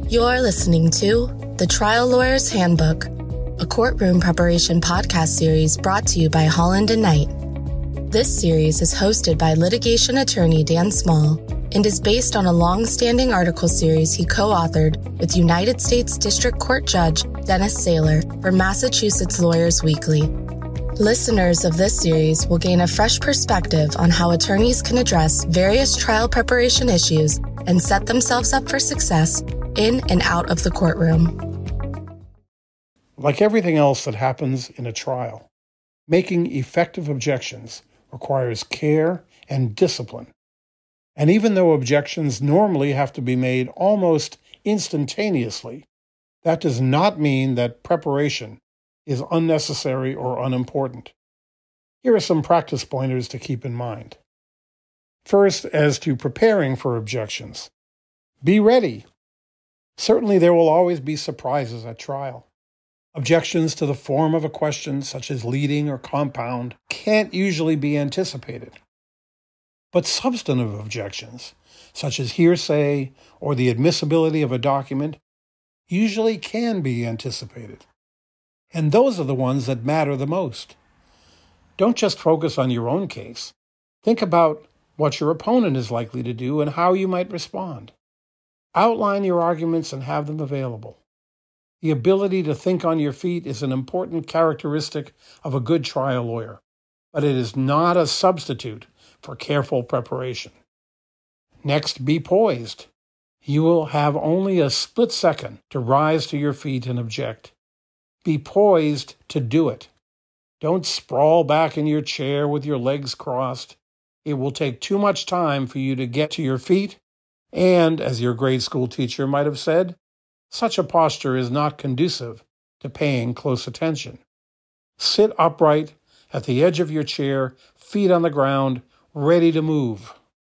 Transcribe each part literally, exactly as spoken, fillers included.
You're listening to The Trial Lawyer's Handbook, a courtroom preparation podcast series brought to you by Holland and Knight. This series is hosted by litigation attorney Dan Small and is based on a long-standing article series he co-authored with United States District Court Judge Dennis Saylor for Massachusetts Lawyers Weekly. Listeners of this series will gain a fresh perspective on how attorneys can address various trial preparation issues and set themselves up for success in and out of the courtroom. Like everything else that happens in a trial, making effective objections requires care and discipline. And even though objections normally have to be made almost instantaneously, that does not mean that preparation is unnecessary or unimportant. Here are some practice pointers to keep in mind. First, as to preparing for objections, be ready. Certainly there will always be surprises at trial. Objections to the form of a question, such as leading or compound, can't usually be anticipated. But substantive objections, such as hearsay or the admissibility of a document, usually can be anticipated. And those are the ones that matter the most. Don't just focus on your own case. Think about what your opponent is likely to do and how you might respond. Outline your arguments and have them available. The ability to think on your feet is an important characteristic of a good trial lawyer, but it is not a substitute for careful preparation. Next, be poised. You will have only a split second to rise to your feet and object. Be poised to do it. Don't sprawl back in your chair with your legs crossed. It will take too much time for you to get to your feet, and, as your grade school teacher might have said, such a posture is not conducive to paying close attention. Sit upright at the edge of your chair, feet on the ground, ready to move.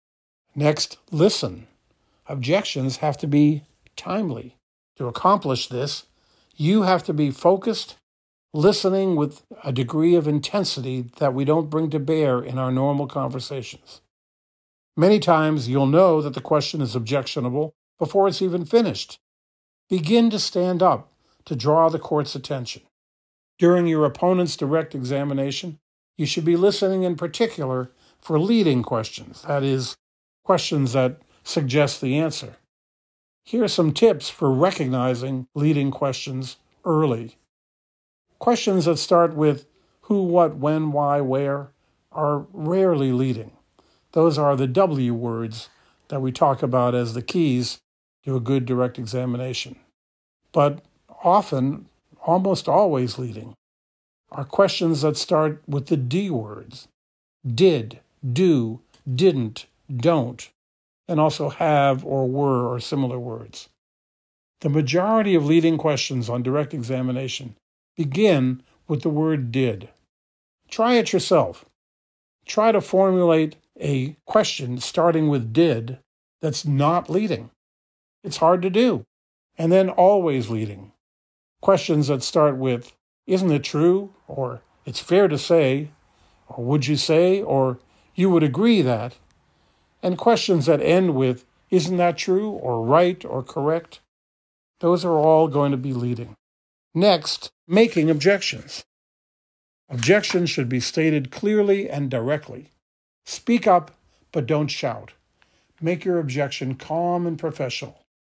Next, listen. Objections have to be timely. To accomplish this, you have to be focused, listening with a degree of intensity that we don't bring to bear in our normal conversations. Many times you'll know that the question is objectionable before it's even finished. Begin to stand up to draw the court's attention. During your opponent's direct examination, you should be listening in particular for leading questions, that is, questions that suggest the answer. Here are some tips for recognizing leading questions early. Questions that start with who, what, when, why, where are rarely leading. Those are the W words that we talk about as the keys to a good direct examination. But often, almost always leading, are questions that start with the D words. Did, do, didn't, don't, and also have or were or similar words. The majority of leading questions on direct examination begin with the word did. Try it yourself. Try to formulate a question starting with did that's not leading. It's hard to do. And then always leading. Questions that start with, isn't it true? Or it's fair to say, or would you say, or you would agree that. And questions that end with, isn't that true? Or right or correct. Those are all going to be leading. Next, making objections. Objections should be stated clearly and directly. Speak up, but don't shout. Make your objection calm and professional.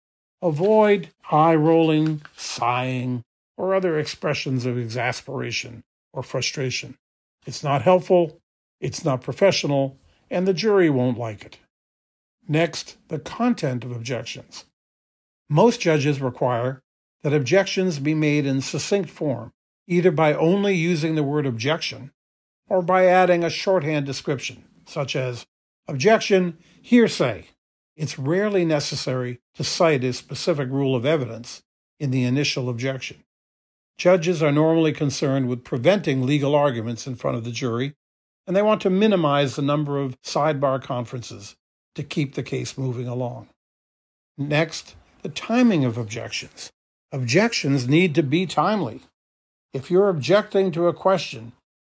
Avoid eye-rolling, sighing, or other expressions of exasperation or frustration. It's not helpful, it's not professional, and the jury won't like it. Next, the content of objections. Most judges require that objections be made in succinct form, either by only using the word objection or by adding a shorthand description, such as, objection, hearsay. It's rarely necessary to cite a specific rule of evidence in the initial objection. Judges are normally concerned with preventing legal arguments in front of the jury, and they want to minimize the number of sidebar conferences to keep the case moving along. Next, the timing of objections. Objections need to be timely. If you're objecting to a question,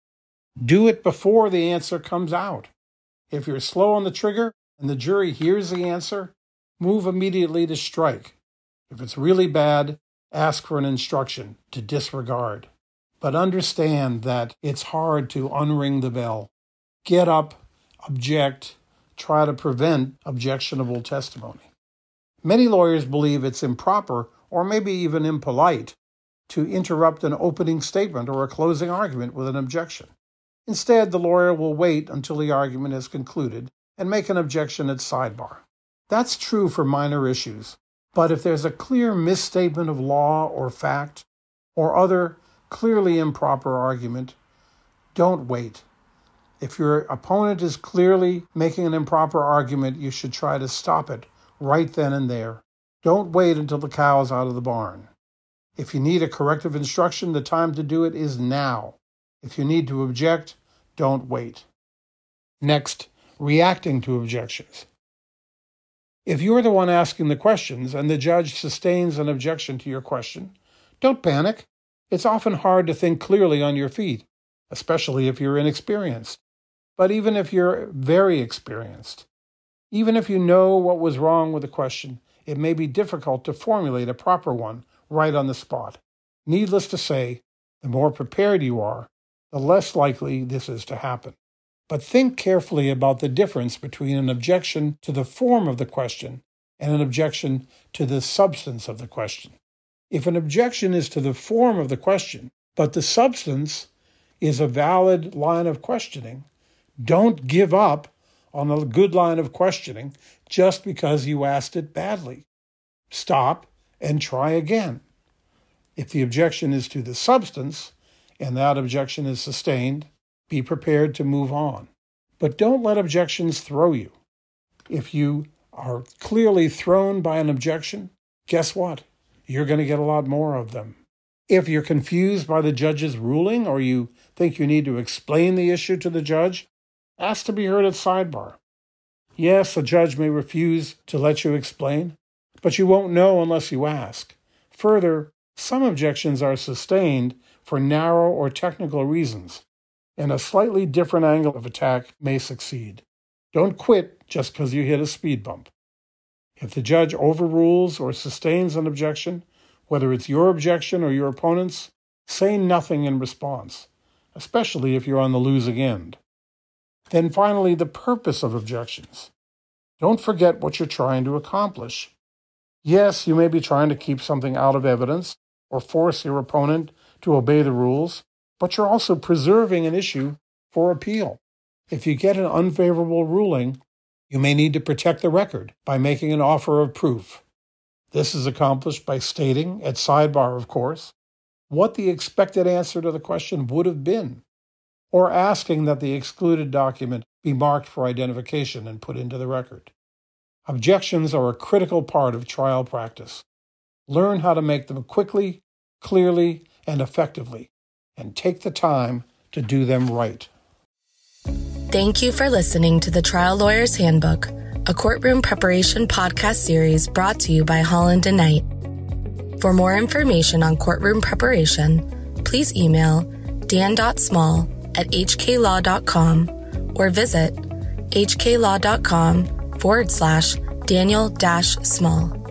do it before the answer comes out. If you're slow on the trigger and the jury hears the answer, move immediately to strike. If it's really bad, ask for an instruction to disregard. But understand that it's hard to unring the bell. Get up, object, try to prevent objectionable testimony. Many lawyers believe it's improper, or maybe even impolite, to interrupt an opening statement or a closing argument with an objection. Instead, the lawyer will wait until the argument is concluded and make an objection at sidebar. That's true for minor issues, but if there's a clear misstatement of law or fact or other clearly improper argument, don't wait. If your opponent is clearly making an improper argument, you should try to stop it right then and there. Don't wait until the cow is out of the barn. If you need a corrective instruction, the time to do it is now. If you need to object, don't wait. Next, reacting to objections. If you're the one asking the questions and the judge sustains an objection to your question, don't panic. It's often hard to think clearly on your feet, especially if you're inexperienced. But even if you're very experienced, even if you know what was wrong with the question, it may be difficult to formulate a proper one right on the spot. Needless to say, the more prepared you are, the less likely this is to happen. But think carefully about the difference between an objection to the form of the question and an objection to the substance of the question. If an objection is to the form of the question, but the substance is a valid line of questioning, don't give up on a good line of questioning just because you asked it badly. Stop and try again. If the objection is to the substance, and that objection is sustained, be prepared to move on. But don't let objections throw you. If you are clearly thrown by an objection, guess what? You're going to get a lot more of them. If you're confused by the judge's ruling or you think you need to explain the issue to the judge, ask to be heard at sidebar. Yes, a judge may refuse to let you explain, but you won't know unless you ask. Further, some objections are sustained for narrow or technical reasons, and a slightly different angle of attack may succeed. Don't quit just because you hit a speed bump. If the judge overrules or sustains an objection, whether it's your objection or your opponent's, say nothing in response, especially if you're on the losing end. Then finally, the purpose of objections. Don't forget what you're trying to accomplish. Yes, you may be trying to keep something out of evidence or force your opponent to obey the rules, but you're also preserving an issue for appeal. If you get an unfavorable ruling, you may need to protect the record by making an offer of proof. This is accomplished by stating, at sidebar of course, what the expected answer to the question would have been, or asking that the excluded document be marked for identification and put into the record. Objections are a critical part of trial practice. Learn how to make them quickly, clearly, and effectively, and take the time to do them right. Thank you for listening to the Trial Lawyer's Handbook, a courtroom preparation podcast series brought to you by Holland and Knight. For more information on courtroom preparation, please email dan.small at hklaw.com or visit hklaw.com forward slash Daniel dash Small.